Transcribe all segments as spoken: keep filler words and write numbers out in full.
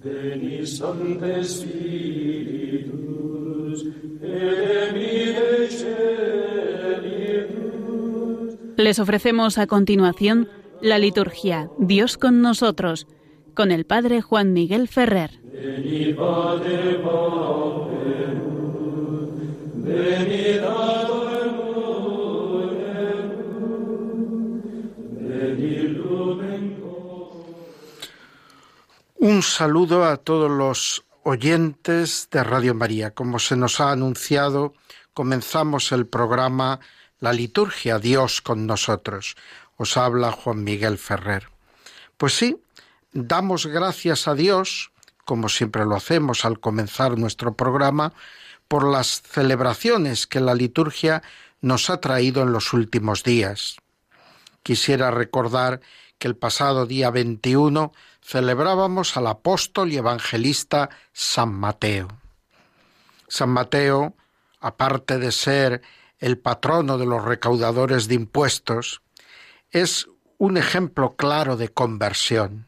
Veni Sancte Spiritus, et de Celibus. Les ofrecemos a continuación la liturgia Dios con nosotros, con el Padre Juan Miguel Ferrer. Veni Pater Pauperus, veni Dator Monerus, veni Lumen. Un saludo a todos los oyentes de Radio María. Como se nos ha anunciado, comenzamos el programa La Liturgia Dios con nosotros. Os habla Juan Miguel Ferrer. Pues sí, damos gracias a Dios, como siempre lo hacemos al comenzar nuestro programa, por las celebraciones que la liturgia nos ha traído en los últimos días. Quisiera recordar que el pasado día veintiuno celebrábamos al apóstol y evangelista San Mateo. San Mateo, aparte de ser el patrono de los recaudadores de impuestos, es un ejemplo claro de conversión.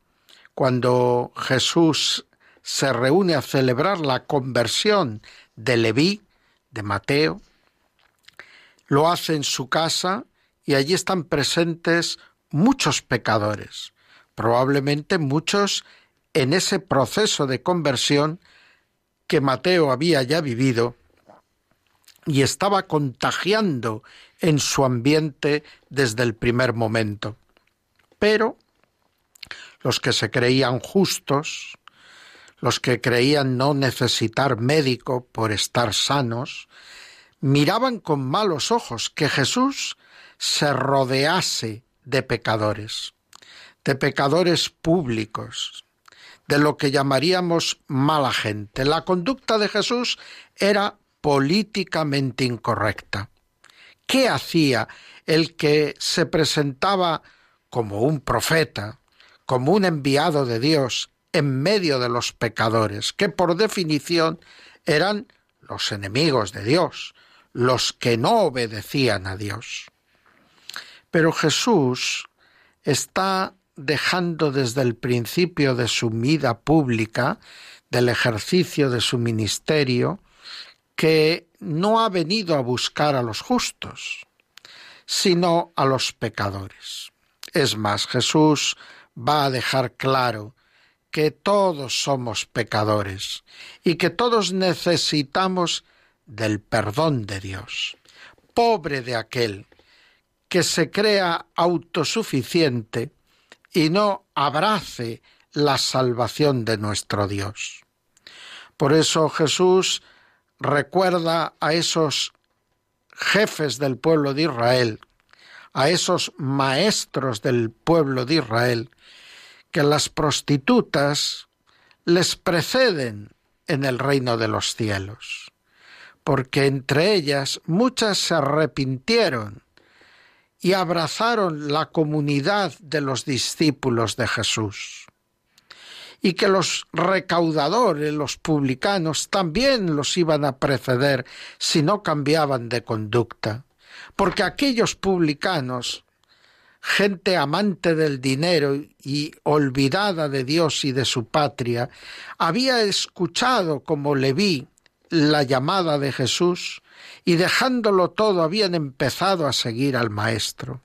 Cuando Jesús se reúne a celebrar la conversión de Leví, de Mateo, lo hace en su casa y allí están presentes muchos pecadores, probablemente muchos en ese proceso de conversión que Mateo había ya vivido y estaba contagiando en su ambiente desde el primer momento. Pero los que se creían justos, los que creían no necesitar médico por estar sanos, miraban con malos ojos que Jesús se rodease de pecadores, de pecadores públicos, de lo que llamaríamos mala gente. La conducta de Jesús era políticamente incorrecta. ¿Qué hacía el que se presentaba como un profeta, como un enviado de Dios en medio de los pecadores, que por definición eran los enemigos de Dios, los que no obedecían a Dios? Pero Jesús está dejando desde el principio de su vida pública, del ejercicio de su ministerio, que no ha venido a buscar a los justos, sino a los pecadores. Es más, Jesús va a dejar claro que todos somos pecadores y que todos necesitamos del perdón de Dios. Pobre de aquel que se crea autosuficiente y no abrace la salvación de nuestro Dios. Por eso Jesús recuerda a esos jefes del pueblo de Israel, a esos maestros del pueblo de Israel, que las prostitutas les preceden en el reino de los cielos, porque entre ellas muchas se arrepintieron y abrazaron la comunidad de los discípulos de Jesús. Y que los recaudadores, los publicanos, también los iban a preceder si no cambiaban de conducta. Porque aquellos publicanos, gente amante del dinero y olvidada de Dios y de su patria, había escuchado como Leví la llamada de Jesús y dejándolo todo habían empezado a seguir al Maestro.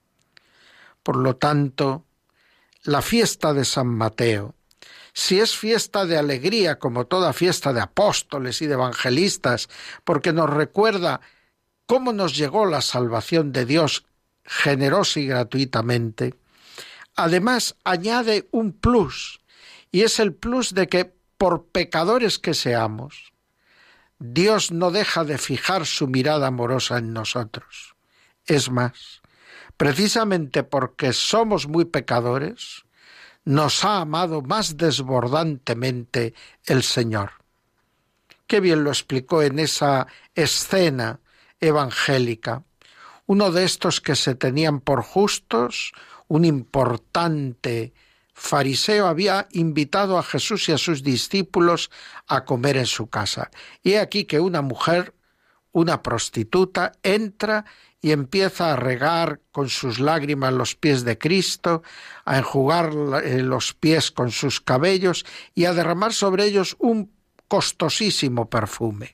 Por lo tanto, la fiesta de San Mateo, si es fiesta de alegría como toda fiesta de apóstoles y de evangelistas, porque nos recuerda cómo nos llegó la salvación de Dios generosa y gratuitamente, además añade un plus, y es el plus de que por pecadores que seamos, Dios no deja de fijar su mirada amorosa en nosotros. Es más, precisamente porque somos muy pecadores, nos ha amado más desbordantemente el Señor. Qué bien lo explicó en esa escena evangélica. Uno de estos que se tenían por justos, un importante fariseo, había invitado a Jesús y a sus discípulos a comer en su casa. Y he aquí que una mujer, una prostituta, entra y empieza a regar con sus lágrimas los pies de Cristo, a enjugar los pies con sus cabellos y a derramar sobre ellos un costosísimo perfume.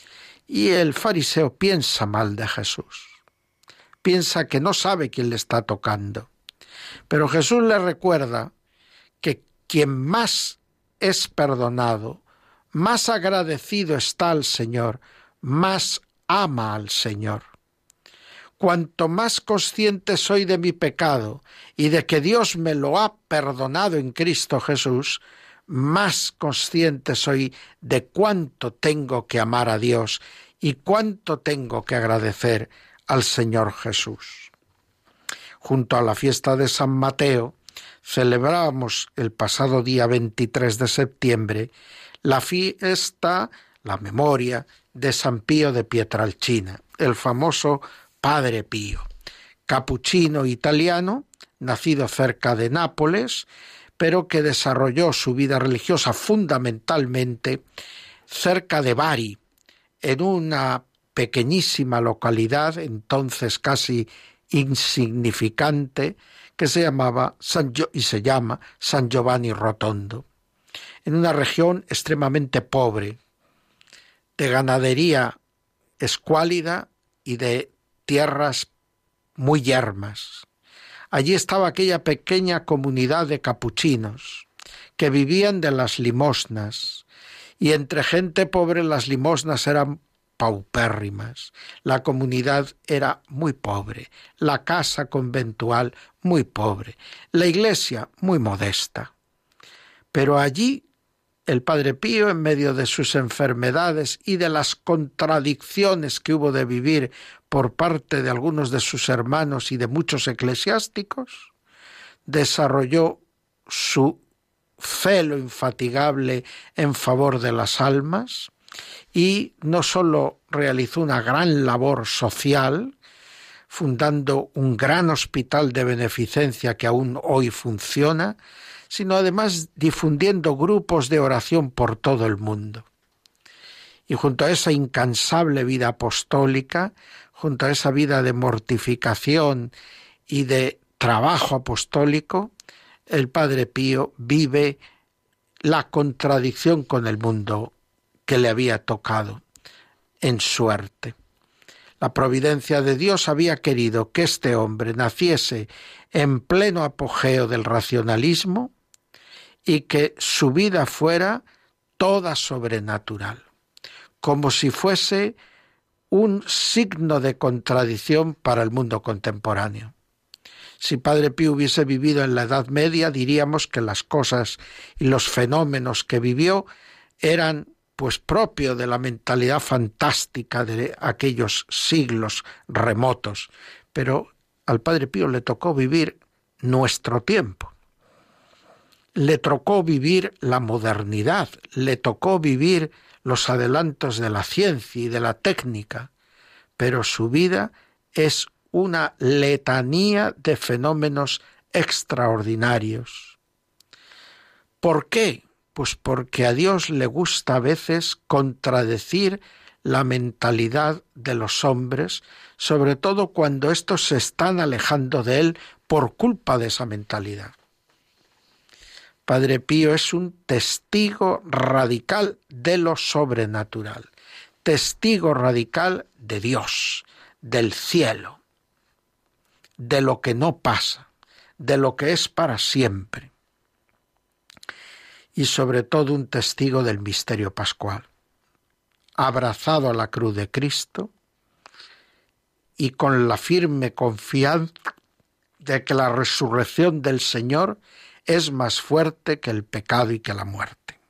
Y el fariseo piensa mal de Jesús. Piensa que no sabe quién le está tocando. Pero Jesús le recuerda que quien más es perdonado, más agradecido está al Señor, más ama al Señor. Cuanto más consciente soy de mi pecado y de que Dios me lo ha perdonado en Cristo Jesús, más consciente soy de cuánto tengo que amar a Dios y cuánto tengo que agradecer al Señor Jesús. Junto a la fiesta de San Mateo, celebramos el pasado día veintitrés de septiembre la fiesta, la memoria de San Pío de Pietrelcina, el famoso Padre Pío, capuchino italiano, nacido cerca de Nápoles, pero que desarrolló su vida religiosa fundamentalmente cerca de Bari, en una pequeñísima localidad, entonces casi insignificante, que se llamaba San Gio- y se llama San Giovanni Rotondo, en una región extremadamente pobre, de ganadería escuálida y de tierras muy yermas. Allí estaba aquella pequeña comunidad de capuchinos que vivían de las limosnas, y entre gente pobre las limosnas eran paupérrimas. La comunidad era muy pobre, la casa conventual muy pobre, la iglesia muy modesta. Pero allí el Padre Pío, en medio de sus enfermedades y de las contradicciones que hubo de vivir por parte de algunos de sus hermanos y de muchos eclesiásticos, desarrolló su celo infatigable en favor de las almas y no sólo realizó una gran labor social, fundando un gran hospital de beneficencia que aún hoy funciona, sino además difundiendo grupos de oración por todo el mundo. Y junto a esa incansable vida apostólica, junto a esa vida de mortificación y de trabajo apostólico, el Padre Pío vive la contradicción con el mundo que le había tocado en suerte. La providencia de Dios había querido que este hombre naciese en pleno apogeo del racionalismo y que su vida fuera toda sobrenatural, como si fuese un signo de contradicción para el mundo contemporáneo. Si Padre Pío hubiese vivido en la Edad Media, diríamos que las cosas y los fenómenos que vivió eran pues propio de la mentalidad fantástica de aquellos siglos remotos. Pero al Padre Pío le tocó vivir nuestro tiempo. Le tocó vivir la modernidad, le tocó vivir los adelantos de la ciencia y de la técnica, pero su vida es una letanía de fenómenos extraordinarios. ¿Por qué? Pues porque a Dios le gusta a veces contradecir la mentalidad de los hombres, sobre todo cuando estos se están alejando de Él por culpa de esa mentalidad. Padre Pío es un testigo radical de lo sobrenatural, testigo radical de Dios, del cielo, de lo que no pasa, de lo que es para siempre. Y sobre todo un testigo del misterio pascual, abrazado a la cruz de Cristo y con la firme confianza de que la resurrección del Señor es más fuerte que el pecado y que la muerte.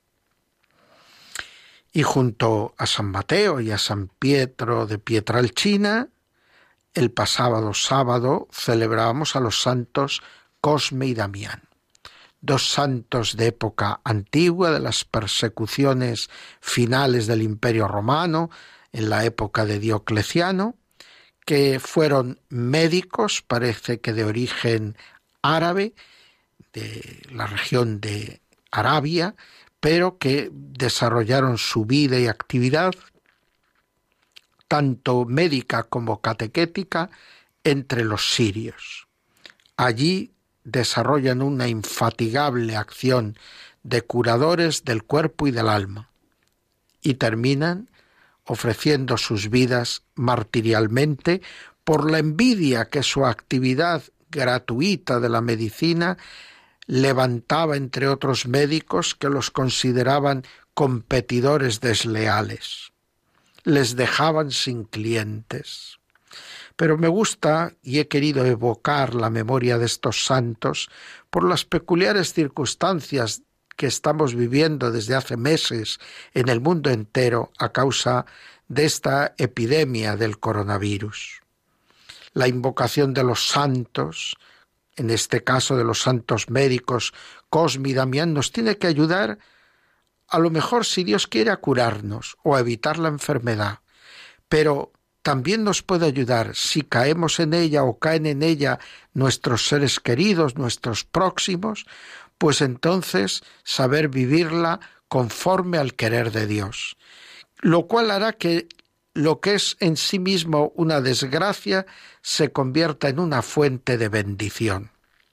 Y junto a San Mateo y a San Pietro de Pietrelcina, el pasado sábado celebrábamos a los santos Cosme y Damián, dos santos de época antigua, de las persecuciones finales del Imperio Romano, en la época de Diocleciano, que fueron médicos, parece que de origen árabe, de la región de Arabia, pero que desarrollaron su vida y actividad tanto médica como catequética, entre los sirios. Allí desarrollan una infatigable acción de curadores del cuerpo y del alma y terminan ofreciendo sus vidas martirialmente por la envidia que su actividad gratuita de la medicina levantaba entre otros médicos que los consideraban competidores desleales. Les dejaban sin clientes. Pero me gusta y he querido evocar la memoria de estos santos por las peculiares circunstancias que estamos viviendo desde hace meses en el mundo entero a causa de esta epidemia del coronavirus. La invocación de los santos, en este caso de los santos médicos Cosme y Damián, nos tiene que ayudar, a lo mejor si Dios quiere, a curarnos o a evitar la enfermedad, pero también nos puede ayudar si caemos en ella o caen en ella nuestros seres queridos, nuestros próximos, pues entonces saber vivirla conforme al querer de Dios, lo cual hará que lo que es en sí mismo una desgracia se convierta en una fuente de bendición.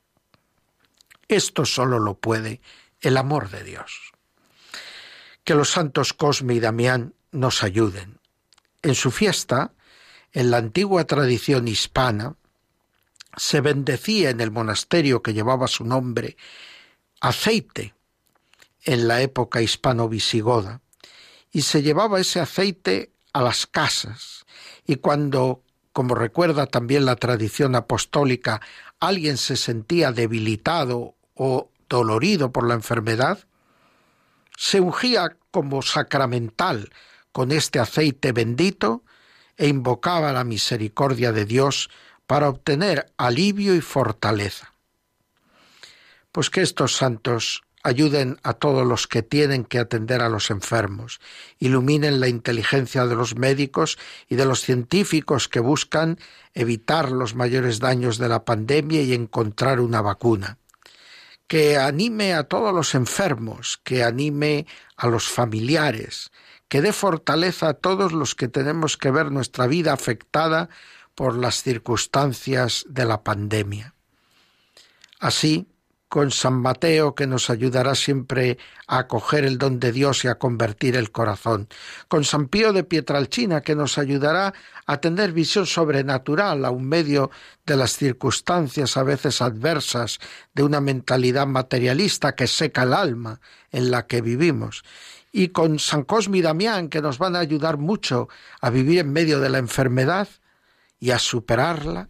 Esto solo lo puede el amor de Dios. Que los santos Cosme y Damián nos ayuden. En su fiesta, en la antigua tradición hispana, se bendecía en el monasterio que llevaba su nombre aceite en la época hispano-visigoda, y se llevaba ese aceite a las casas, y cuando, como recuerda también la tradición apostólica, alguien se sentía debilitado o dolorido por la enfermedad, se ungía como sacramental con este aceite bendito e invocaba la misericordia de Dios para obtener alivio y fortaleza. Pues que estos santos ayuden a todos los que tienen que atender a los enfermos, iluminen la inteligencia de los médicos y de los científicos que buscan evitar los mayores daños de la pandemia y encontrar una vacuna. Que anime a todos los enfermos, que anime a los familiares, que dé fortaleza a todos los que tenemos que ver nuestra vida afectada por las circunstancias de la pandemia. Así, con San Mateo, que nos ayudará siempre a acoger el don de Dios y a convertir el corazón, con San Pío de Pietrelcina, que nos ayudará a tener visión sobrenatural aun medio de las circunstancias a veces adversas de una mentalidad materialista que seca el alma en la que vivimos, y con San Cosme y Damián, que nos van a ayudar mucho a vivir en medio de la enfermedad y a superarla.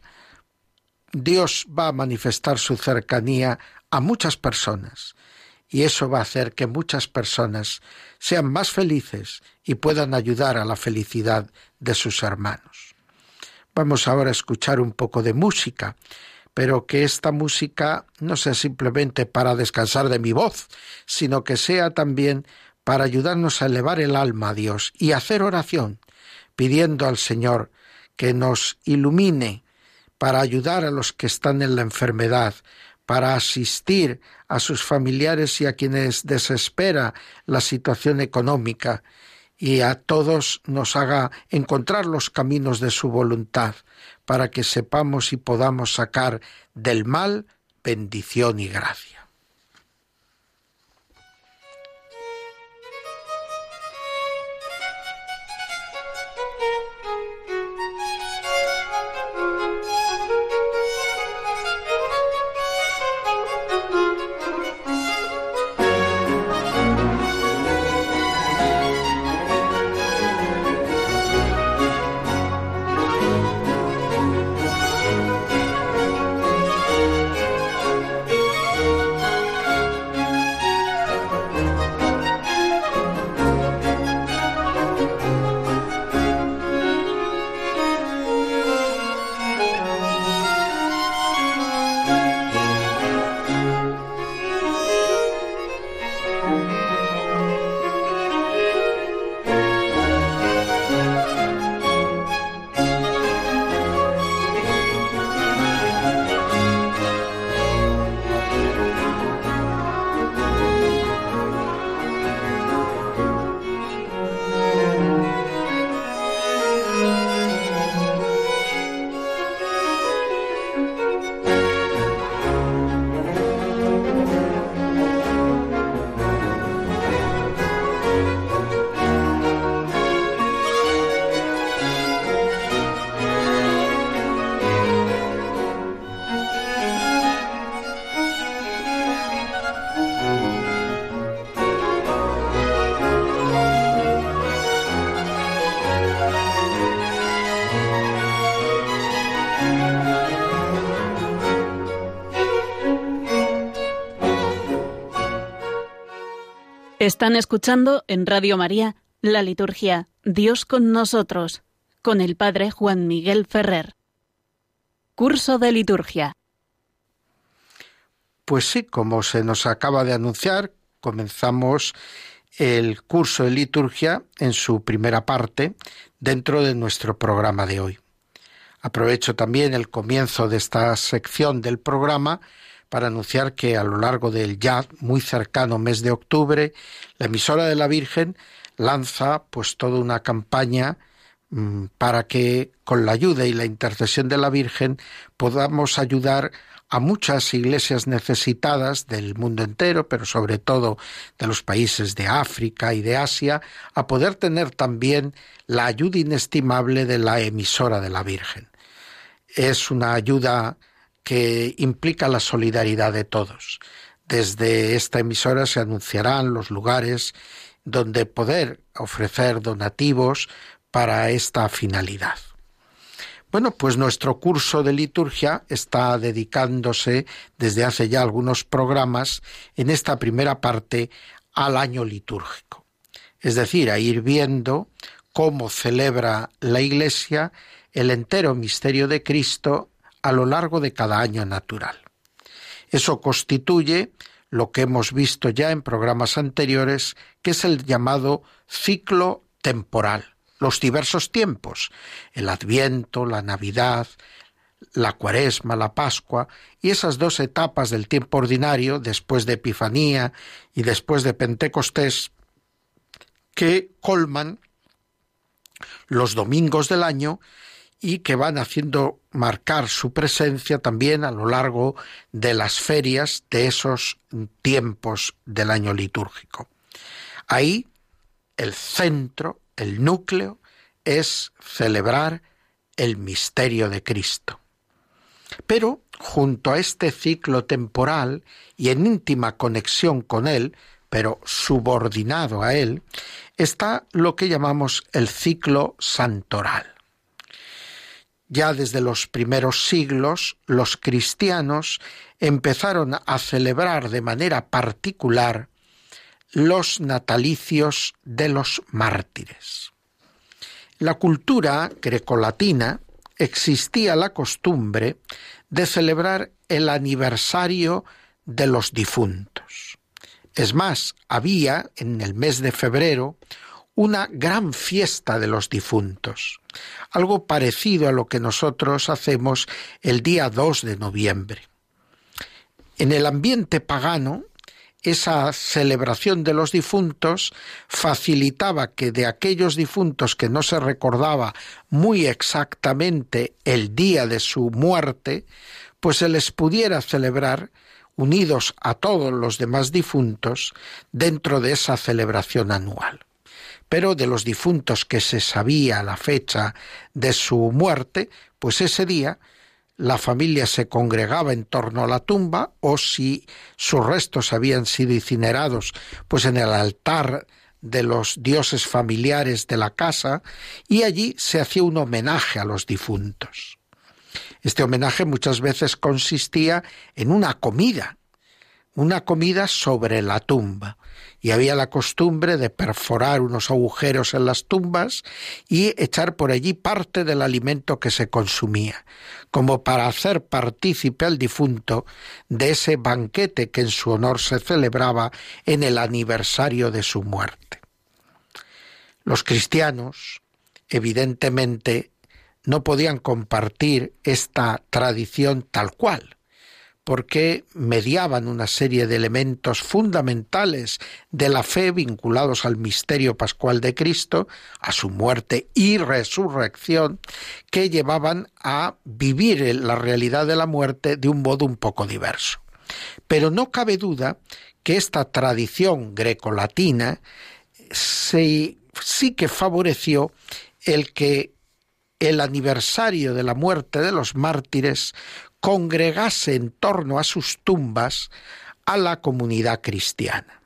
Dios va a manifestar su cercanía a muchas personas y eso va a hacer que muchas personas sean más felices y puedan ayudar a la felicidad de sus hermanos. Vamos ahora a escuchar un poco de música, pero que esta música no sea simplemente para descansar de mi voz, sino que sea también para ayudarnos a elevar el alma a Dios y hacer oración, pidiendo al Señor que nos ilumine para ayudar a los que están en la enfermedad, para asistir a sus familiares y a quienes desespera la situación económica, y a todos nos haga encontrar los caminos de su voluntad, para que sepamos y podamos sacar del mal bendición y gracia. Están escuchando en Radio María la liturgia Dios con nosotros, con el Padre Juan Miguel Ferrer. Curso de liturgia. Pues sí, como se nos acaba de anunciar, comenzamos el curso de liturgia en su primera parte dentro de nuestro programa de hoy. Aprovecho también el comienzo de esta sección del programa para anunciar que a lo largo del ya muy cercano mes de octubre, la emisora de la Virgen lanza pues toda una campaña mmm, para que con la ayuda y la intercesión de la Virgen podamos ayudar a muchas iglesias necesitadas del mundo entero, pero sobre todo de los países de África y de Asia, a poder tener también la ayuda inestimable de la emisora de la Virgen. Es una ayuda que implica la solidaridad de todos. Desde esta emisora se anunciarán los lugares donde poder ofrecer donativos para esta finalidad. Bueno, pues nuestro curso de liturgia está dedicándose desde hace ya algunos programas en esta primera parte al año litúrgico. Es decir, a ir viendo cómo celebra la Iglesia el entero misterio de Cristo a lo largo de cada año natural. Eso constituye lo que hemos visto ya en programas anteriores, que es el llamado ciclo temporal. Los diversos tiempos, el Adviento, la Navidad, la Cuaresma, la Pascua, y esas dos etapas del tiempo ordinario, después de Epifanía y después de Pentecostés, que colman los domingos del año y que van haciendo marcar su presencia también a lo largo de las ferias de esos tiempos del año litúrgico. Ahí el centro, el núcleo, es celebrar el misterio de Cristo. Pero junto a este ciclo temporal y en íntima conexión con él, pero subordinado a él, está lo que llamamos el ciclo santoral. Ya desde los primeros siglos, los cristianos empezaron a celebrar de manera particular los natalicios de los mártires. En la cultura grecolatina existía la costumbre de celebrar el aniversario de los difuntos. Es más, había en el mes de febrero una gran fiesta de los difuntos, algo parecido a lo que nosotros hacemos el día dos de noviembre. En el ambiente pagano, esa celebración de los difuntos facilitaba que de aquellos difuntos que no se recordaba muy exactamente el día de su muerte, pues se les pudiera celebrar unidos a todos los demás difuntos dentro de esa celebración anual. Pero de los difuntos que se sabía la fecha de su muerte, pues ese día la familia se congregaba en torno a la tumba, o si sus restos habían sido incinerados, pues en el altar de los dioses familiares de la casa, y allí se hacía un homenaje a los difuntos. Este homenaje muchas veces consistía en una comida, una comida sobre la tumba, y había la costumbre de perforar unos agujeros en las tumbas y echar por allí parte del alimento que se consumía, como para hacer partícipe al difunto de ese banquete que en su honor se celebraba en el aniversario de su muerte. Los cristianos, evidentemente, no podían compartir esta tradición tal cual, porque mediaban una serie de elementos fundamentales de la fe vinculados al misterio pascual de Cristo, a su muerte y resurrección, que llevaban a vivir la realidad de la muerte de un modo un poco diverso. Pero no cabe duda que esta tradición grecolatina se, sí que favoreció el que el aniversario de la muerte de los mártires congregase en torno a sus tumbas a la comunidad cristiana.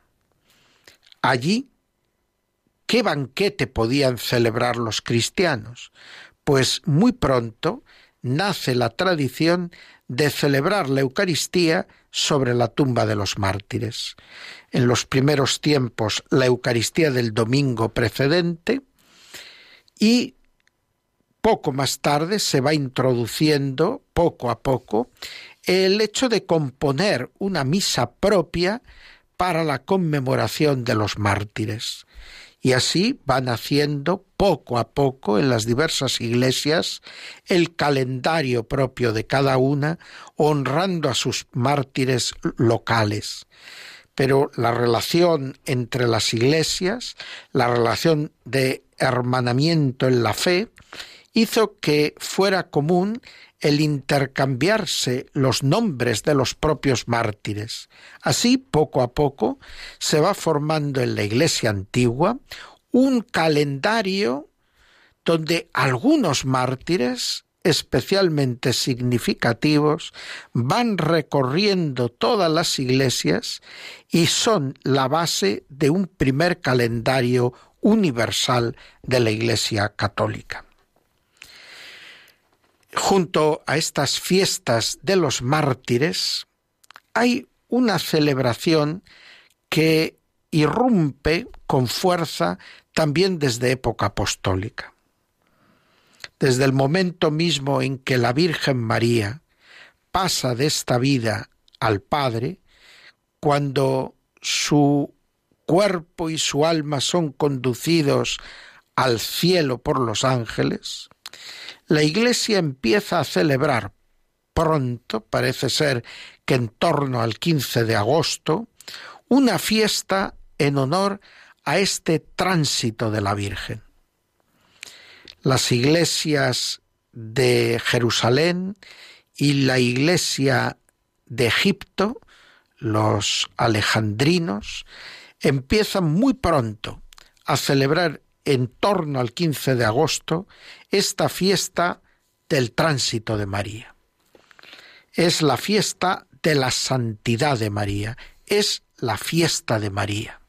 Allí, ¿qué banquete podían celebrar los cristianos? Pues muy pronto nace la tradición de celebrar la Eucaristía sobre la tumba de los mártires. En los primeros tiempos, la Eucaristía del domingo precedente, y poco más tarde se va introduciendo, poco a poco, el hecho de componer una misa propia para la conmemoración de los mártires. Y así van haciendo poco a poco en las diversas iglesias el calendario propio de cada una, honrando a sus mártires locales. Pero la relación entre las iglesias, la relación de hermanamiento en la fe, hizo que fuera común el intercambiarse los nombres de los propios mártires. Así, poco a poco, se va formando en la Iglesia antigua un calendario donde algunos mártires especialmente significativos van recorriendo todas las iglesias y son la base de un primer calendario universal de la Iglesia católica. Junto a estas fiestas de los mártires hay una celebración que irrumpe con fuerza también desde época apostólica. Desde el momento mismo en que la Virgen María pasa de esta vida al Padre, cuando su cuerpo y su alma son conducidos al cielo por los ángeles, la Iglesia empieza a celebrar pronto, parece ser que en torno al quince de agosto, una fiesta en honor a este tránsito de la Virgen. Las iglesias de Jerusalén y la iglesia de Egipto, los alejandrinos, empiezan muy pronto a celebrar en torno al quince de agosto esta fiesta del tránsito de María. Es la fiesta de la santidad de María, es la fiesta de María.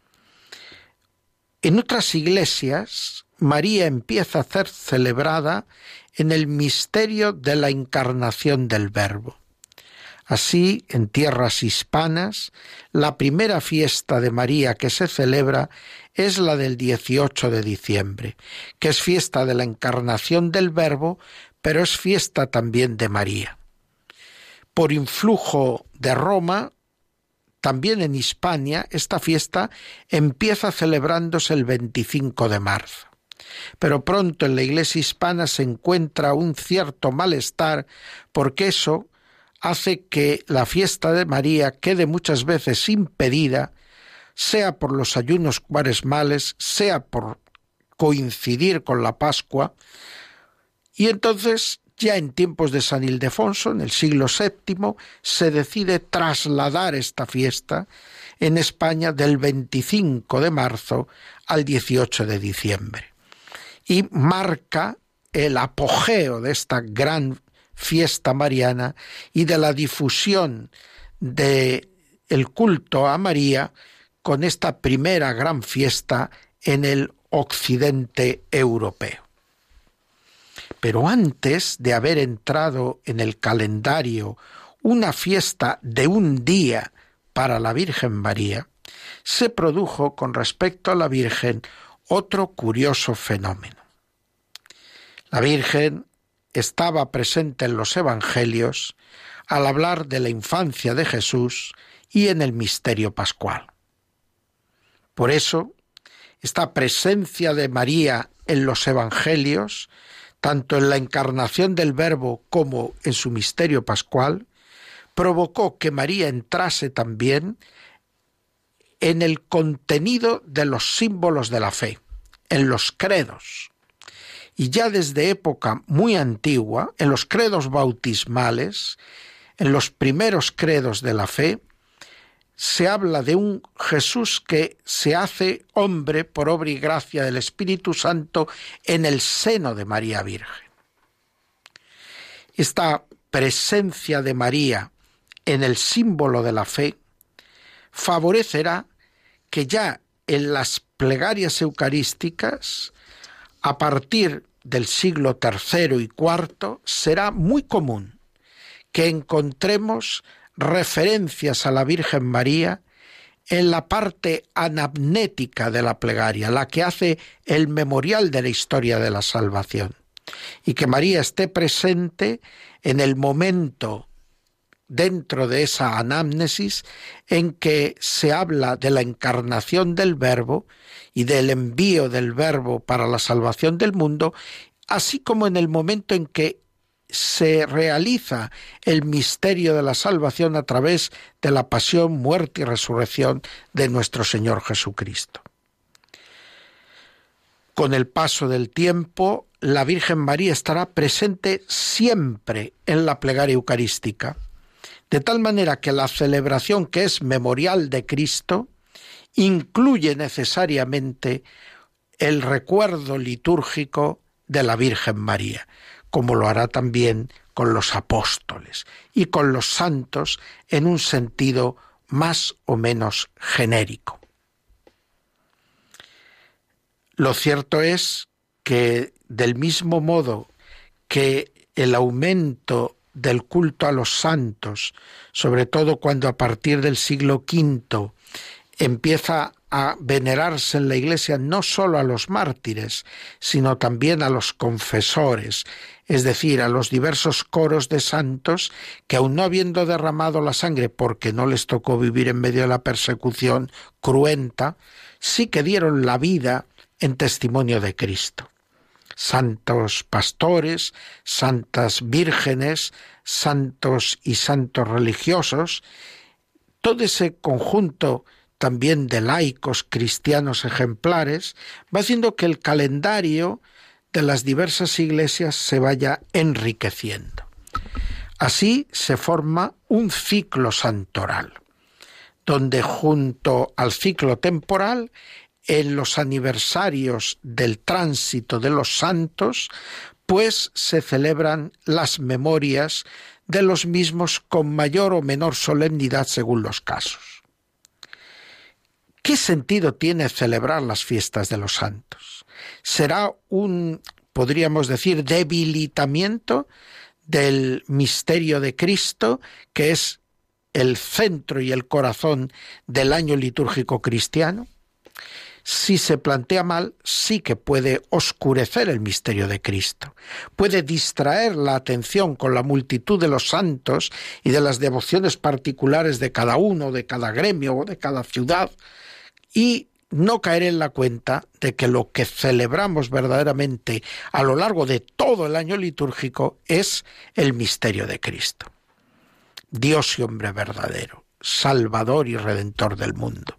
En otras iglesias, María empieza a ser celebrada en el misterio de la encarnación del Verbo. Así, en tierras hispanas, la primera fiesta de María que se celebra es la del dieciocho de diciembre, que es fiesta de la encarnación del Verbo, pero es fiesta también de María. Por influjo de Roma, también en Hispania, esta fiesta empieza celebrándose el veinticinco de marzo. Pero pronto en la iglesia hispana se encuentra un cierto malestar porque eso hace que la fiesta de María quede muchas veces impedida, sea por los ayunos cuaresmales, sea por coincidir con la Pascua, y entonces ya en tiempos de San Ildefonso, en el siglo séptimo, se decide trasladar esta fiesta en España del veinticinco de marzo al dieciocho de diciembre. Y marca el apogeo de esta gran fiesta mariana y de la difusión del culto a María con esta primera gran fiesta en el occidente europeo. Pero antes de haber entrado en el calendario una fiesta de un día para la Virgen María, se produjo con respecto a la Virgen otro curioso fenómeno. La Virgen estaba presente en los Evangelios al hablar de la infancia de Jesús y en el misterio pascual. Por eso, esta presencia de María en los Evangelios, tanto en la encarnación del Verbo como en su misterio pascual, provocó que María entrase también en el contenido de los símbolos de la fe, en los credos. Y ya desde época muy antigua, en los credos bautismales, en los primeros credos de la fe, se habla de un Jesús que se hace hombre por obra y gracia del Espíritu Santo en el seno de María Virgen. Esta presencia de María en el símbolo de la fe favorecerá que ya en las plegarias eucarísticas, a partir del siglo tercero y cuarto, será muy común que encontremos referencias a la Virgen María en la parte anamnética de la plegaria, la que hace el memorial de la historia de la salvación. Y que María esté presente en el momento dentro de esa anamnesis en que se habla de la encarnación del Verbo y del envío del Verbo para la salvación del mundo, así como en el momento en que se realiza el misterio de la salvación a través de la pasión, muerte y resurrección de nuestro Señor Jesucristo. Con el paso del tiempo, la Virgen María estará presente siempre en la plegaria eucarística, de tal manera que la celebración, que es memorial de Cristo, incluye necesariamente el recuerdo litúrgico de la Virgen María, como lo hará también con los apóstoles y con los santos en un sentido más o menos genérico. Lo cierto es que del mismo modo que el aumento del culto a los santos, sobre todo cuando a partir del siglo quinto empieza a venerarse en la Iglesia no solo a los mártires, sino también a los confesores, es decir, a los diversos coros de santos que, aun no habiendo derramado la sangre porque no les tocó vivir en medio de la persecución cruenta, sí que dieron la vida en testimonio de Cristo. Santos pastores, santas vírgenes, santos y santos religiosos, todo ese conjunto también de laicos cristianos ejemplares, va haciendo que el calendario de las diversas iglesias se vaya enriqueciendo. Así se forma un ciclo santoral, donde junto al ciclo temporal, en los aniversarios del tránsito de los santos, pues se celebran las memorias de los mismos con mayor o menor solemnidad según los casos. ¿Qué sentido tiene celebrar las fiestas de los santos? ¿Será un, podríamos decir, debilitamiento del misterio de Cristo, que es el centro y el corazón del año litúrgico cristiano? Si se plantea mal, sí que puede oscurecer el misterio de Cristo. Puede distraer la atención con la multitud de los santos y de las devociones particulares de cada uno, de cada gremio o de cada ciudad, y no caer en la cuenta de que lo que celebramos verdaderamente a lo largo de todo el año litúrgico es el misterio de Cristo. Dios y hombre verdadero, Salvador y Redentor del mundo.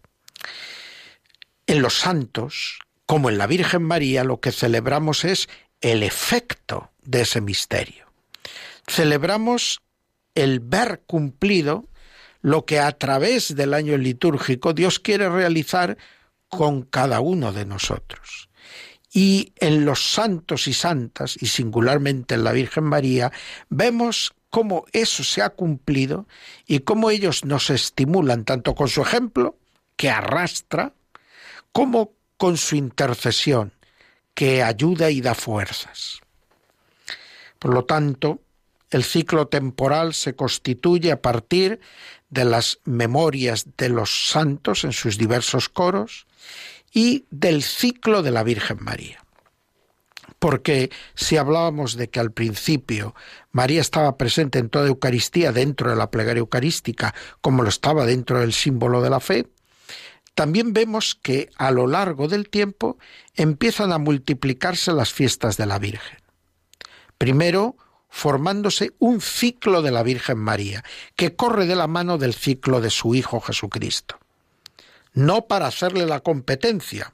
En los santos, como en la Virgen María, lo que celebramos es el efecto de ese misterio. Celebramos el ver cumplido lo que a través del año litúrgico Dios quiere realizar con cada uno de nosotros. Y en los santos y santas, y singularmente en la Virgen María, vemos cómo eso se ha cumplido y cómo ellos nos estimulan tanto con su ejemplo, que arrastra, como con su intercesión, que ayuda y da fuerzas. Por lo tanto, el ciclo temporal se constituye a partir de las memorias de los santos en sus diversos coros y del ciclo de la Virgen María. Porque si hablábamos de que al principio María estaba presente en toda Eucaristía dentro de la plegaria eucarística, como lo estaba dentro del símbolo de la fe, también vemos que a lo largo del tiempo empiezan a multiplicarse las fiestas de la Virgen. Primero, formándose un ciclo de la Virgen María, que corre de la mano del ciclo de su Hijo Jesucristo. No para hacerle la competencia,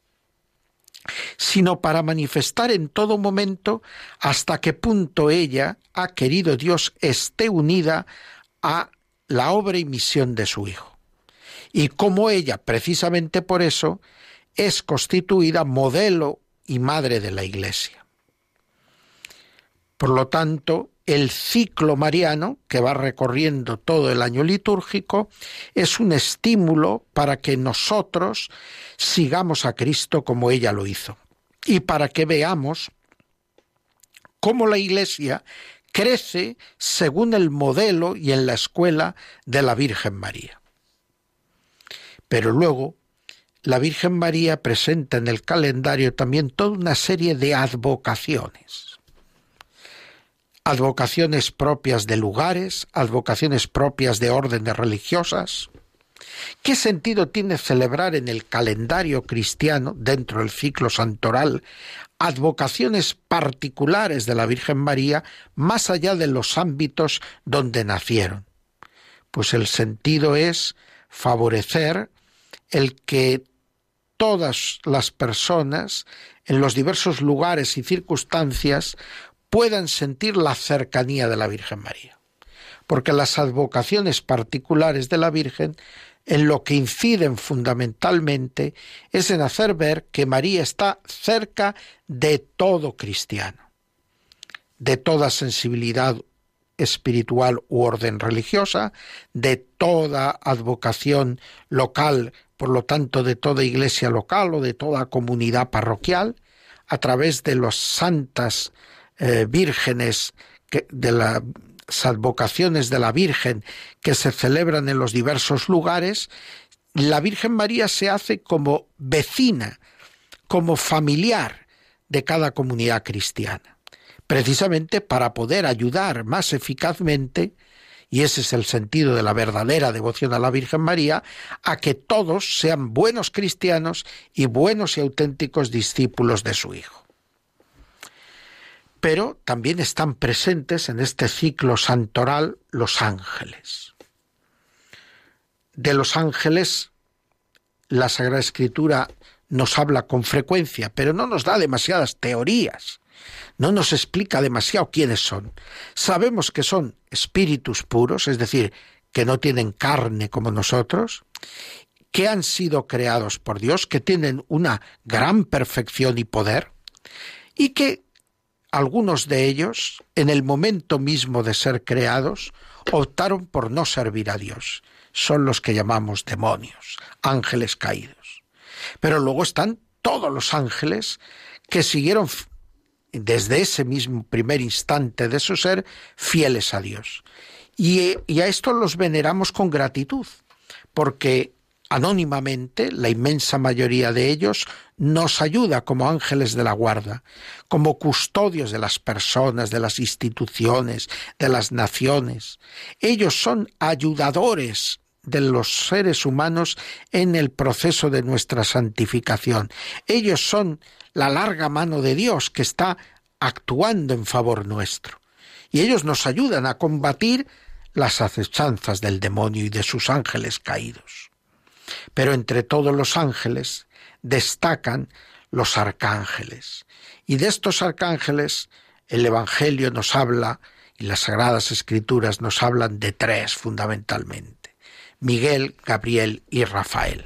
sino para manifestar en todo momento hasta qué punto ella, ha querido Dios, esté unida a la obra y misión de su Hijo. Y cómo ella, precisamente por eso, es constituida modelo y madre de la Iglesia. Por lo tanto, el ciclo mariano, que va recorriendo todo el año litúrgico, es un estímulo para que nosotros sigamos a Cristo como ella lo hizo, y para que veamos cómo la Iglesia crece según el modelo y en la escuela de la Virgen María. Pero luego, la Virgen María presenta en el calendario también toda una serie de advocaciones. Advocaciones propias de lugares, advocaciones propias de órdenes religiosas. ¿Qué sentido tiene celebrar en el calendario cristiano, dentro del ciclo santoral, advocaciones particulares de la Virgen María más allá de los ámbitos donde nacieron? Pues el sentido es favorecer el que todas las personas, en los diversos lugares y circunstancias, puedan sentir la cercanía de la Virgen María. Porque las advocaciones particulares de la Virgen, en lo que inciden fundamentalmente, es en hacer ver que María está cerca de todo cristiano, de toda sensibilidad espiritual u orden religiosa, de toda advocación local, por lo tanto de toda iglesia local o de toda comunidad parroquial, a través de las santas eh, vírgenes, que, de las advocaciones de la Virgen que se celebran en los diversos lugares. La Virgen María se hace como vecina, como familiar de cada comunidad cristiana, precisamente para poder ayudar más eficazmente, y ese es el sentido de la verdadera devoción a la Virgen María, a que todos sean buenos cristianos y buenos y auténticos discípulos de su Hijo. Pero también están presentes en este ciclo santoral los ángeles. De los ángeles la Sagrada Escritura nos habla con frecuencia, pero no nos da demasiadas teorías, no nos explica demasiado quiénes son. Sabemos que son espíritus puros, es decir, que no tienen carne como nosotros, que han sido creados por Dios, que tienen una gran perfección y poder, y que algunos de ellos, en el momento mismo de ser creados, optaron por no servir a Dios. Son los que llamamos demonios, ángeles caídos. Pero luego están todos los ángeles que siguieron desde ese mismo primer instante de su ser fieles a Dios. Y, y a estos los veneramos con gratitud, porque anónimamente la inmensa mayoría de ellos nos ayuda como ángeles de la guarda, como custodios de las personas, de las instituciones, de las naciones. Ellos son ayudadores de los seres humanos en el proceso de nuestra santificación. Ellos son la larga mano de Dios que está actuando en favor nuestro. Y ellos nos ayudan a combatir las acechanzas del demonio y de sus ángeles caídos. Pero entre todos los ángeles destacan los arcángeles. Y de estos arcángeles el Evangelio nos habla, y las Sagradas Escrituras nos hablan de tres fundamentalmente: Miguel, Gabriel y Rafael,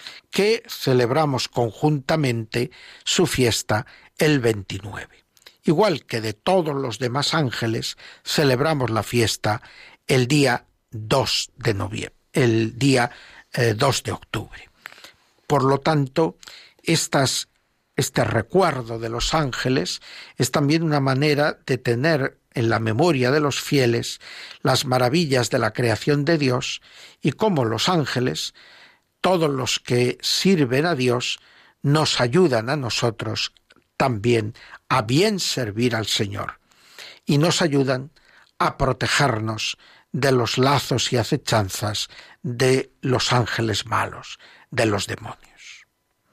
que celebramos conjuntamente su fiesta el veintinueve. Igual que de todos los demás ángeles, celebramos la fiesta el día dos de noviembre, el día eh, dos de octubre. Por lo tanto, estas, este recuerdo de los ángeles es también una manera de tener en la memoria de los fieles las maravillas de la creación de Dios y cómo los ángeles, todos los que sirven a Dios, nos ayudan a nosotros también a bien servir al Señor y nos ayudan a protegernos de los lazos y acechanzas de los ángeles malos, de los demonios.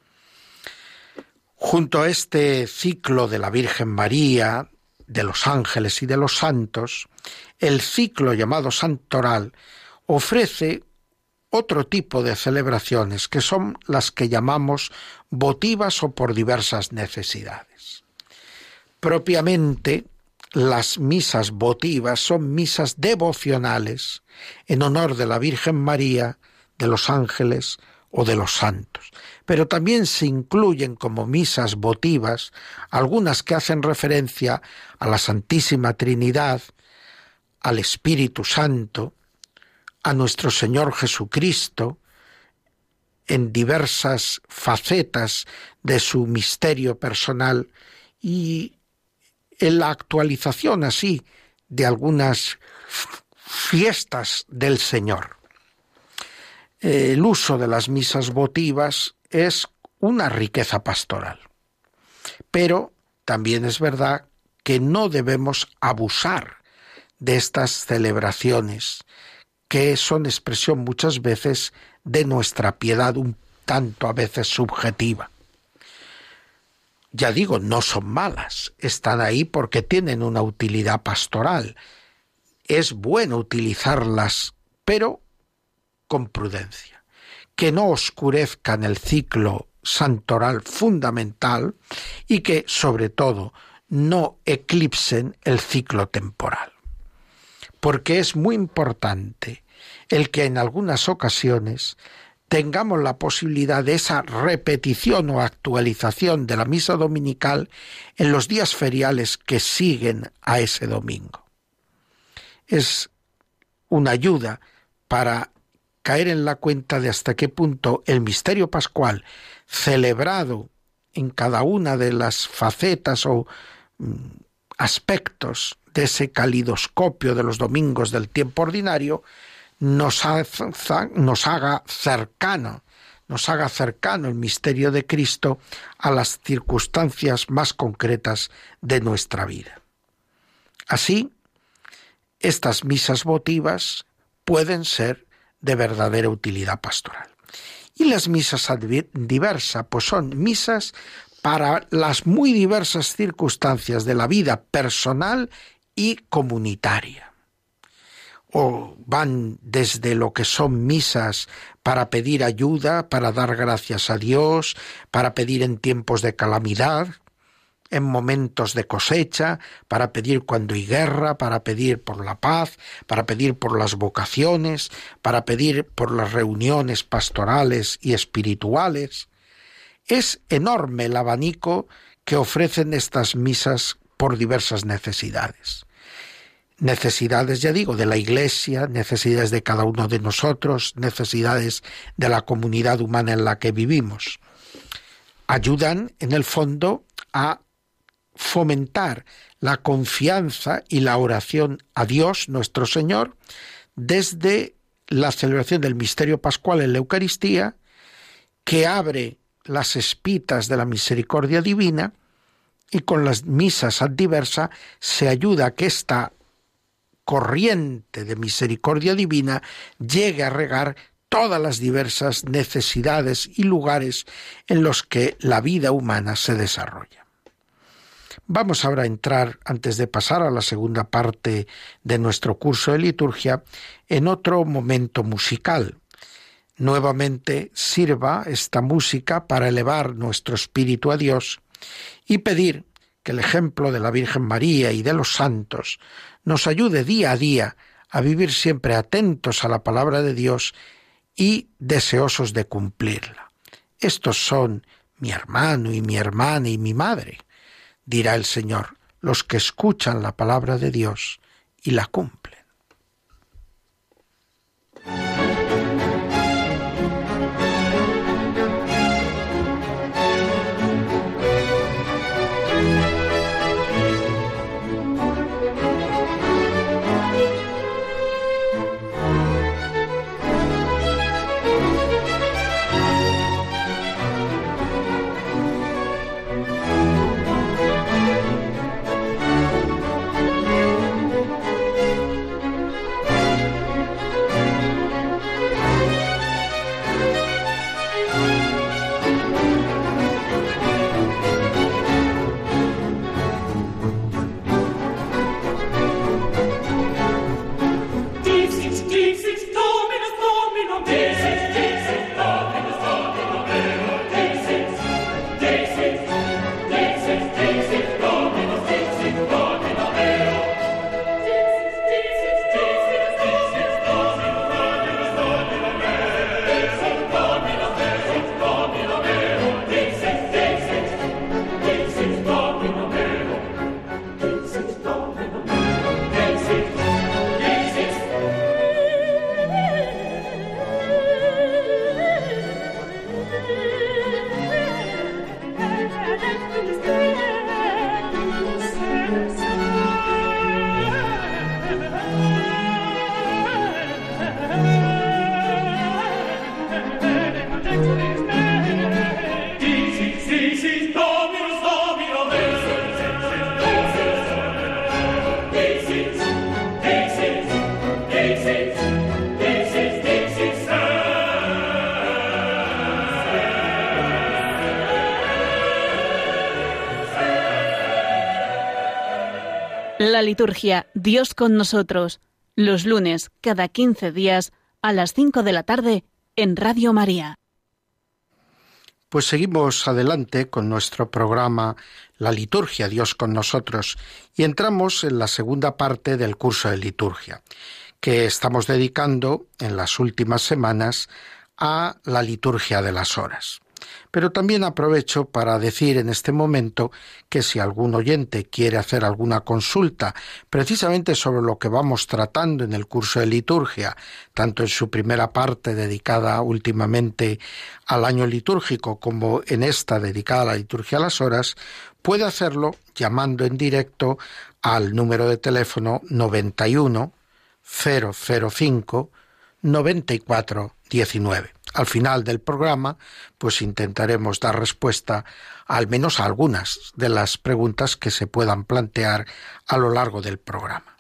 Junto a este ciclo de la Virgen María, de los ángeles y de los santos, el ciclo llamado santoral ofrece otro tipo de celebraciones, que son las que llamamos votivas o por diversas necesidades. Propiamente, las misas votivas son misas devocionales en honor de la Virgen María, de los ángeles o de los santos. Pero también se incluyen como misas votivas algunas que hacen referencia a la Santísima Trinidad, al Espíritu Santo, a nuestro Señor Jesucristo, en diversas facetas de su misterio personal y en la actualización así de algunas fiestas del Señor. El uso de las misas votivas es una riqueza pastoral, pero también es verdad que no debemos abusar de estas celebraciones, que son expresión muchas veces de nuestra piedad, un tanto a veces subjetiva. Ya digo, no son malas, están ahí porque tienen una utilidad pastoral. Es bueno utilizarlas, pero con prudencia, que no oscurezcan el ciclo santoral fundamental y que, sobre todo, no eclipsen el ciclo temporal. Porque es muy importante el que en algunas ocasiones tengamos la posibilidad de esa repetición o actualización de la misa dominical en los días feriales que siguen a ese domingo. Es una ayuda para caer en la cuenta de hasta qué punto el misterio pascual, celebrado en cada una de las facetas o mm, aspectos de ese calidoscopio de los domingos del tiempo ordinario, nos, haza, nos haga cercano, nos haga cercano el misterio de Cristo a las circunstancias más concretas de nuestra vida. Así, estas misas votivas pueden ser de verdadera utilidad pastoral. Y las misas diversas, pues son misas para las muy diversas circunstancias de la vida personal y comunitaria. O van desde lo que son misas para pedir ayuda, para dar gracias a Dios, para pedir en tiempos de calamidad, en momentos de cosecha, para pedir cuando hay guerra, para pedir por la paz, para pedir por las vocaciones, para pedir por las reuniones pastorales y espirituales. Es enorme el abanico que ofrecen estas misas por diversas necesidades. Necesidades, ya digo, de la Iglesia, necesidades de cada uno de nosotros, necesidades de la comunidad humana en la que vivimos. Ayudan, en el fondo, a fomentar la confianza y la oración a Dios, nuestro Señor, desde la celebración del misterio pascual en la Eucaristía, que abre las espitas de la misericordia divina, y con las misas ad diversa se ayuda a que esta corriente de misericordia divina llegue a regar todas las diversas necesidades y lugares en los que la vida humana se desarrolla. Vamos ahora a entrar, antes de pasar a la segunda parte de nuestro curso de liturgia, en otro momento musical. Nuevamente sirva esta música para elevar nuestro espíritu a Dios y pedir que el ejemplo de la Virgen María y de los santos nos ayude día a día a vivir siempre atentos a la palabra de Dios y deseosos de cumplirla. Estos son mi hermano y mi hermana y mi madre, dirá el Señor, los que escuchan la palabra de Dios y la cumplen. La liturgia Dios con nosotros, los lunes cada quince días a las cinco de la tarde en Radio María. Pues seguimos adelante con nuestro programa La liturgia Dios con nosotros y entramos en la segunda parte del curso de liturgia que estamos dedicando en las últimas semanas a la liturgia de las horas. Pero también aprovecho para decir en este momento que si algún oyente quiere hacer alguna consulta precisamente sobre lo que vamos tratando en el curso de liturgia, tanto en su primera parte dedicada últimamente al año litúrgico como en esta dedicada a la liturgia a las horas, puede hacerlo llamando en directo al número de teléfono noventa y uno, cero cero cinco, noventa y cuatro diecinueve. Al final del programa, pues intentaremos dar respuesta al menos a algunas de las preguntas que se puedan plantear a lo largo del programa.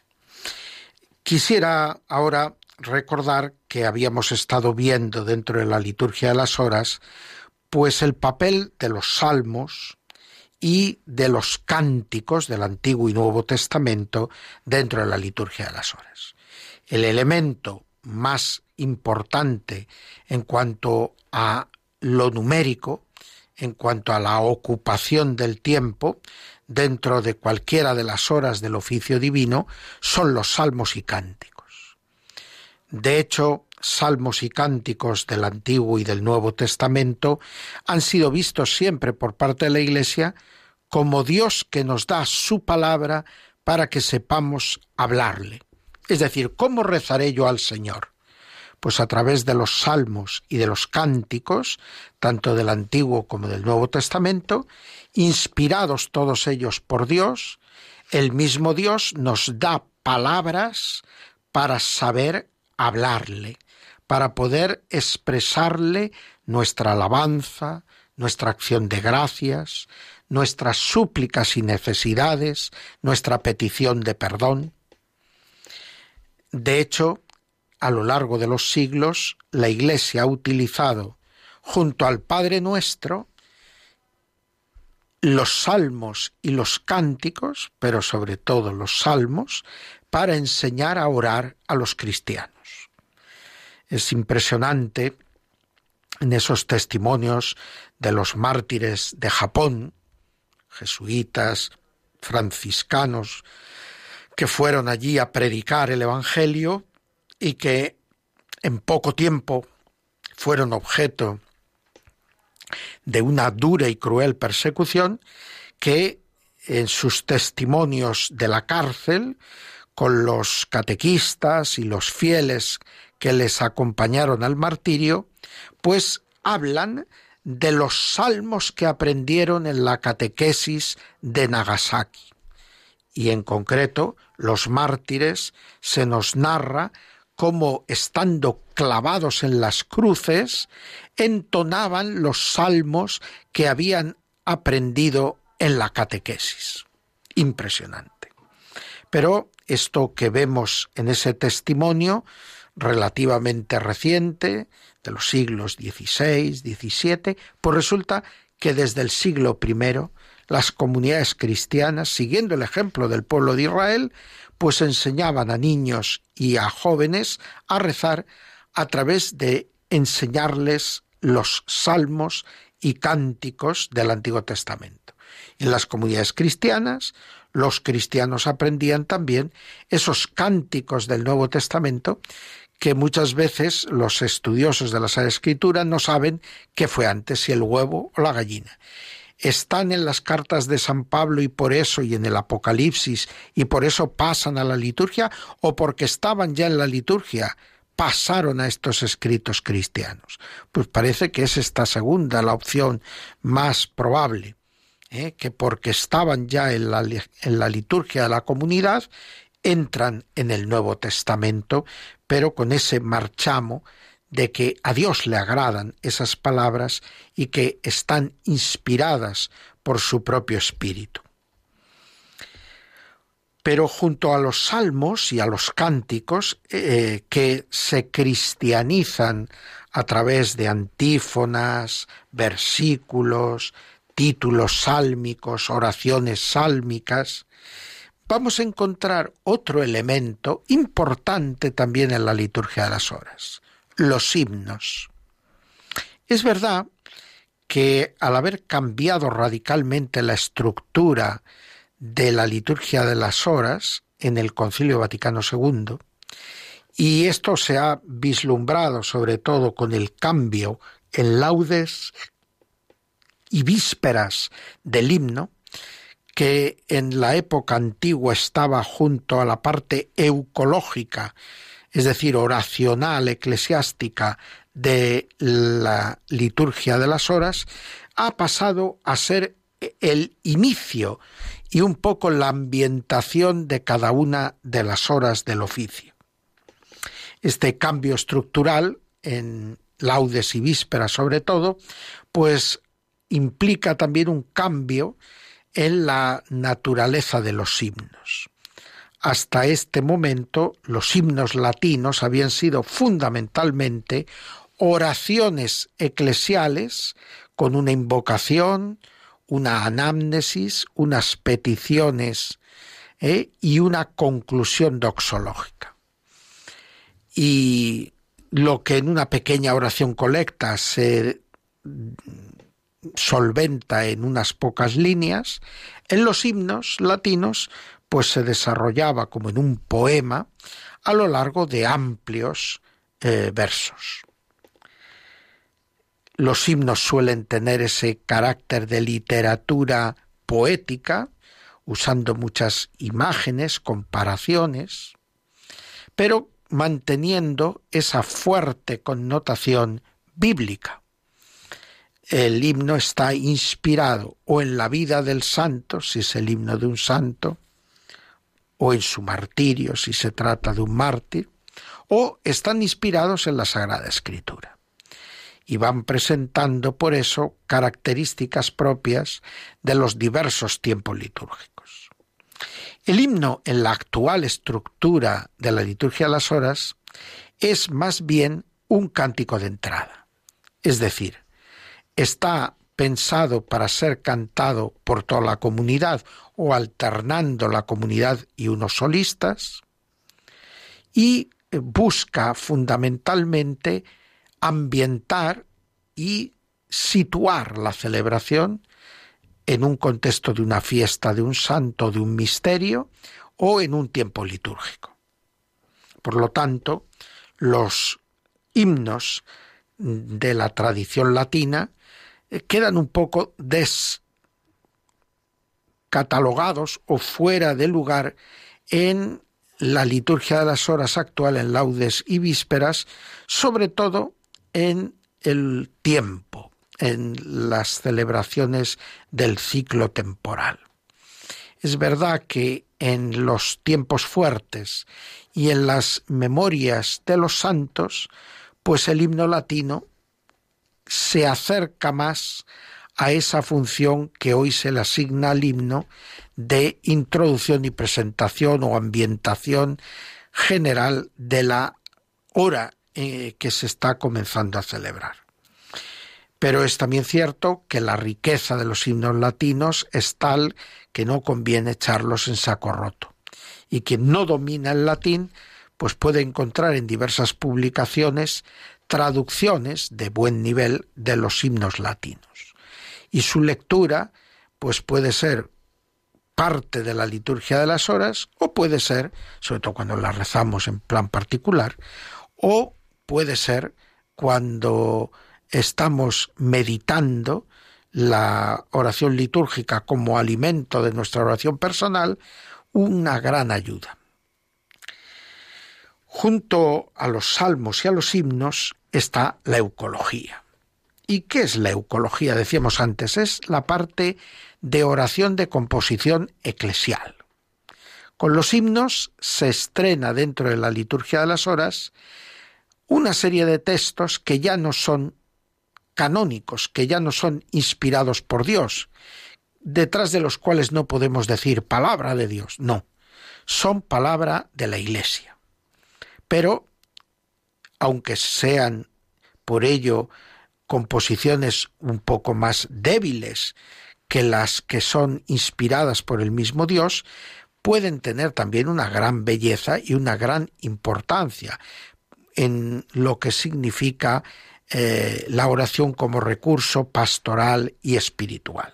Quisiera ahora recordar que habíamos estado viendo dentro de la liturgia de las horas, pues el papel de los salmos y de los cánticos del Antiguo y Nuevo Testamento dentro de la liturgia de las horas. El elemento más importante en cuanto a lo numérico, en cuanto a la ocupación del tiempo dentro de cualquiera de las horas del oficio divino, son los salmos y cánticos. De hecho, salmos y cánticos del Antiguo y del Nuevo Testamento han sido vistos siempre por parte de la Iglesia como Dios que nos da su palabra para que sepamos hablarle. Es decir, ¿cómo rezaré yo al Señor? Pues a través de los salmos y de los cánticos, tanto del Antiguo como del Nuevo Testamento, inspirados todos ellos por Dios, el mismo Dios nos da palabras para saber hablarle, para poder expresarle nuestra alabanza, nuestra acción de gracias, nuestras súplicas y necesidades, nuestra petición de perdón. De hecho, a lo largo de los siglos, la Iglesia ha utilizado, junto al Padre Nuestro, los salmos y los cánticos, pero sobre todo los salmos, para enseñar a orar a los cristianos. Es impresionante en esos testimonios de los mártires de Japón, jesuitas, franciscanos, que fueron allí a predicar el Evangelio y que en poco tiempo fueron objeto de una dura y cruel persecución, que en sus testimonios de la cárcel, con los catequistas y los fieles que les acompañaron al martirio, pues hablan de los salmos que aprendieron en la catequesis de Nagasaki. Y en concreto, los mártires se nos narra cómo, estando clavados en las cruces, entonaban los salmos que habían aprendido en la catequesis. Impresionante. Pero esto que vemos en ese testimonio, relativamente reciente, de los siglos dieciséis, diecisiete, pues resulta que desde el siglo primero las comunidades cristianas, siguiendo el ejemplo del pueblo de Israel, pues enseñaban a niños y a jóvenes a rezar a través de enseñarles los salmos y cánticos del Antiguo Testamento. En las comunidades cristianas, los cristianos aprendían también esos cánticos del Nuevo Testamento que muchas veces los estudiosos de la Sagrada Escritura no saben qué fue antes, si el huevo o la gallina. Están en las cartas de San Pablo y por eso, y en el Apocalipsis, y por eso pasan a la liturgia, o porque estaban ya en la liturgia, pasaron a estos escritos cristianos. Pues parece que es esta segunda la opción más probable, ¿eh? que porque estaban ya en la, en la liturgia de la comunidad, entran en el Nuevo Testamento, pero con ese marchamo de que a Dios le agradan esas palabras y que están inspiradas por su propio espíritu. Pero junto a los salmos y a los cánticos eh, que se cristianizan a través de antífonas, versículos, títulos sálmicos, oraciones sálmicas, vamos a encontrar otro elemento importante también en la liturgia de las horas, los himnos. Es verdad que al haber cambiado radicalmente la estructura de la liturgia de las horas en el Concilio Vaticano segundo, y esto se ha vislumbrado sobre todo con el cambio en laudes y vísperas del himno, que en la época antigua estaba junto a la parte eucológica, es decir, oracional, eclesiástica, de la liturgia de las horas, ha pasado a ser el inicio y un poco la ambientación de cada una de las horas del oficio. Este cambio estructural, en laudes y vísperas sobre todo, pues implica también un cambio en la naturaleza de los himnos. Hasta este momento, los himnos latinos habían sido fundamentalmente oraciones eclesiales con una invocación, una anamnesis, unas peticiones ¿eh? y una conclusión doxológica. Y lo que en una pequeña oración colecta se solventa en unas pocas líneas, en los himnos latinos pues se desarrollaba como en un poema a lo largo de amplios eh, versos. Los himnos suelen tener ese carácter de literatura poética, usando muchas imágenes, comparaciones, pero manteniendo esa fuerte connotación bíblica. El himno está inspirado o en la vida del santo, si es el himno de un santo, o en su martirio, si se trata de un mártir, o están inspirados en la Sagrada Escritura. Y van presentando, por eso, características propias de los diversos tiempos litúrgicos. El himno, en la actual estructura de la liturgia de las horas, es más bien un cántico de entrada. Es decir, está pensado para ser cantado por toda la comunidad o alternando la comunidad y unos solistas, y busca fundamentalmente ambientar y situar la celebración en un contexto de una fiesta de un santo, de un misterio, o en un tiempo litúrgico. Por lo tanto, los himnos de la tradición latina quedan un poco descatalogados o fuera de lugar en la liturgia de las horas actual, en laudes y vísperas, sobre todo en el tiempo, en las celebraciones del ciclo temporal. Es verdad que en los tiempos fuertes y en las memorias de los santos, pues el himno latino se acerca más a esa función que hoy se le asigna al himno de introducción y presentación o ambientación general de la hora eh, que se está comenzando a celebrar. Pero es también cierto que la riqueza de los himnos latinos es tal que no conviene echarlos en saco roto. Y quien no domina el latín, pues puede encontrar en diversas publicaciones traducciones de buen nivel de los himnos latinos. Y su lectura, pues puede ser parte de la liturgia de las horas, o puede ser, sobre todo cuando la rezamos en plan particular, o puede ser cuando estamos meditando la oración litúrgica como alimento de nuestra oración personal, una gran ayuda. Junto a los salmos y a los himnos está la eucología. ¿Y qué es la eucología? Decíamos antes, es la parte de oración de composición eclesial. Con los himnos se estrena dentro de la liturgia de las horas una serie de textos que ya no son canónicos, que ya no son inspirados por Dios, detrás de los cuales no podemos decir palabra de Dios, no, son palabra de la Iglesia. Pero, aunque sean por ello composiciones un poco más débiles que las que son inspiradas por el mismo Dios, pueden tener también una gran belleza y una gran importancia en lo que significa eh, la oración como recurso pastoral y espiritual.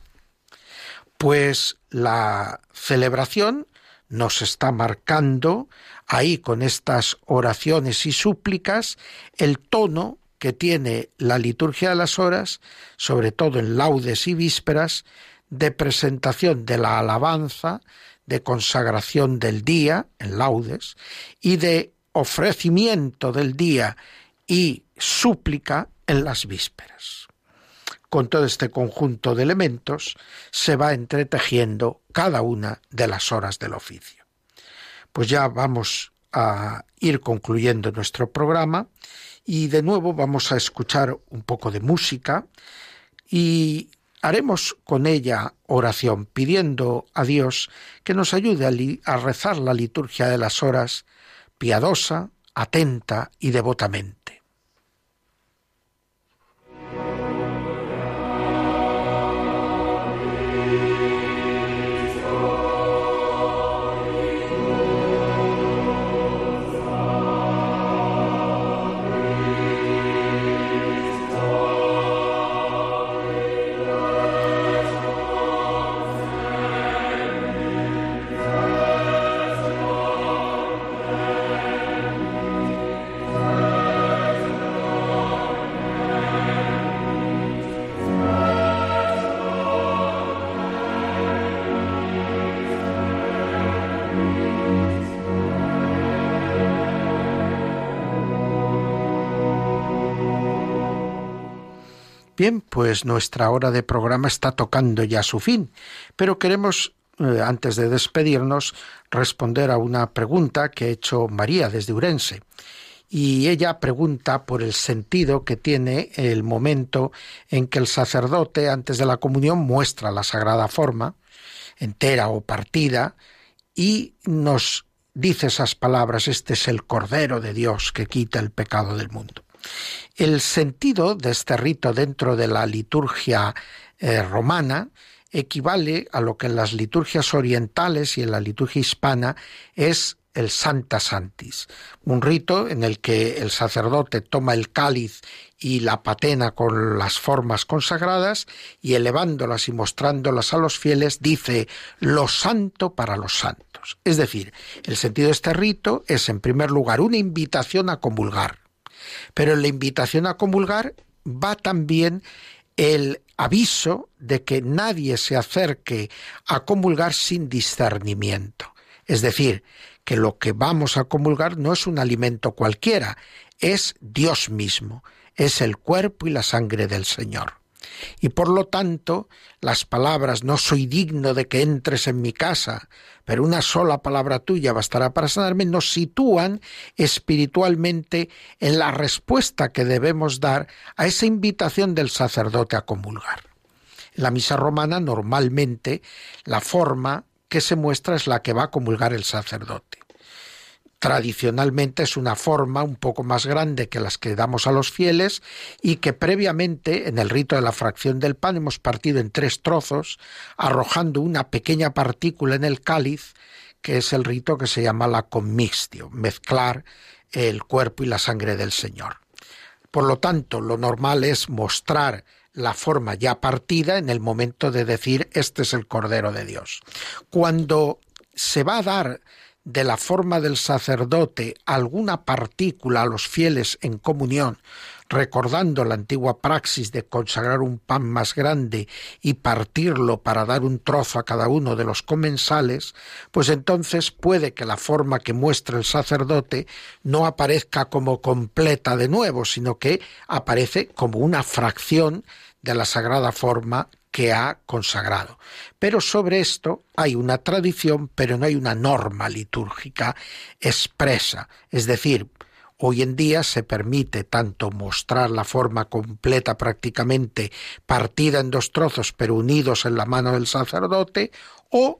Pues la celebración nos está marcando ahí con estas oraciones y súplicas el tono que tiene la liturgia de las horas, sobre todo en laudes y vísperas, de presentación de la alabanza, de consagración del día, en laudes, y de ofrecimiento del día y súplica en las vísperas. Con todo este conjunto de elementos se va entretejiendo cada una de las horas del oficio. Pues ya vamos a ir concluyendo nuestro programa y de nuevo vamos a escuchar un poco de música y haremos con ella oración pidiendo a Dios que nos ayude a, li- a rezar la liturgia de las horas piadosa, atenta y devotamente. Bien, pues nuestra hora de programa está tocando ya su fin, pero queremos, eh, antes de despedirnos, responder a una pregunta que ha hecho María desde Ourense. Y ella pregunta por el sentido que tiene el momento en que el sacerdote, antes de la comunión, muestra la sagrada forma, entera o partida, y nos dice esas palabras: este es el Cordero de Dios que quita el pecado del mundo. El sentido de este rito dentro de la liturgia eh, romana equivale a lo que en las liturgias orientales y en la liturgia hispana es el Santa Santis, un rito en el que el sacerdote toma el cáliz y la patena con las formas consagradas y elevándolas y mostrándolas a los fieles dice: lo santo para los santos. Es decir, el sentido de este rito es en primer lugar una invitación a comulgar. Pero en la invitación a comulgar va también el aviso de que nadie se acerque a comulgar sin discernimiento. Es decir, que lo que vamos a comulgar no es un alimento cualquiera, es Dios mismo, es el cuerpo y la sangre del Señor. Y por lo tanto, las palabras "no soy digno de que entres en mi casa, pero una sola palabra tuya bastará para sanarme", nos sitúan espiritualmente en la respuesta que debemos dar a esa invitación del sacerdote a comulgar. En la misa romana, normalmente, la forma que se muestra es la que va a comulgar el sacerdote. Tradicionalmente es una forma un poco más grande que las que damos a los fieles y que previamente en el rito de la fracción del pan hemos partido en tres trozos, arrojando una pequeña partícula en el cáliz, que es el rito que se llama la commixtio, mezclar el cuerpo y la sangre del Señor. Por lo tanto, lo normal es mostrar la forma ya partida en el momento de decir: este es el Cordero de Dios. Cuando se va a dar de la forma del sacerdote alguna partícula a los fieles en comunión, recordando la antigua praxis de consagrar un pan más grande y partirlo para dar un trozo a cada uno de los comensales, pues entonces puede que la forma que muestre el sacerdote no aparezca como completa de nuevo, sino que aparece como una fracción de la sagrada forma que ha consagrado. Pero sobre esto hay una tradición, pero no hay una norma litúrgica expresa. Es decir, hoy en día se permite tanto mostrar la forma completa, prácticamente partida en dos trozos, pero unidos en la mano del sacerdote, o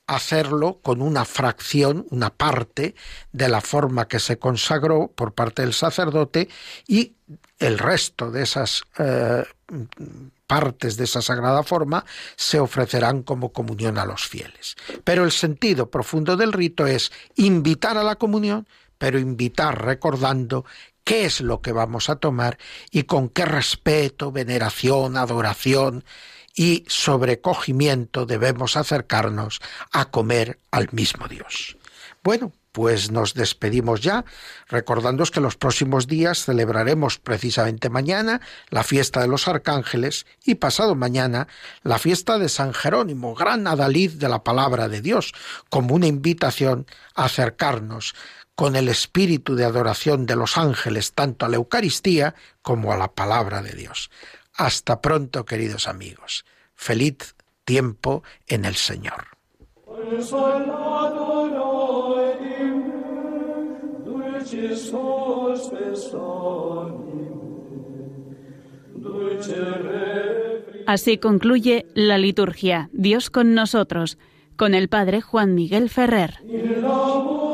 hacerlo con una fracción, una parte de la forma que se consagró por parte del sacerdote, y el resto de esas eh, partes de esa sagrada forma se ofrecerán como comunión a los fieles. Pero el sentido profundo del rito es invitar a la comunión, pero invitar recordando qué es lo que vamos a tomar y con qué respeto, veneración, adoración y sobrecogimiento debemos acercarnos a comer al mismo Dios. Bueno, pues nos despedimos ya, recordándoos que los próximos días celebraremos precisamente mañana la fiesta de los arcángeles y pasado mañana la fiesta de San Jerónimo, gran adalid de la palabra de Dios, como una invitación a acercarnos con el espíritu de adoración de los ángeles tanto a la Eucaristía como a la palabra de Dios. Hasta pronto, queridos amigos. Feliz tiempo en el Señor. Así concluye la liturgia Dios con nosotros, con el Padre Juan Miguel Ferrer.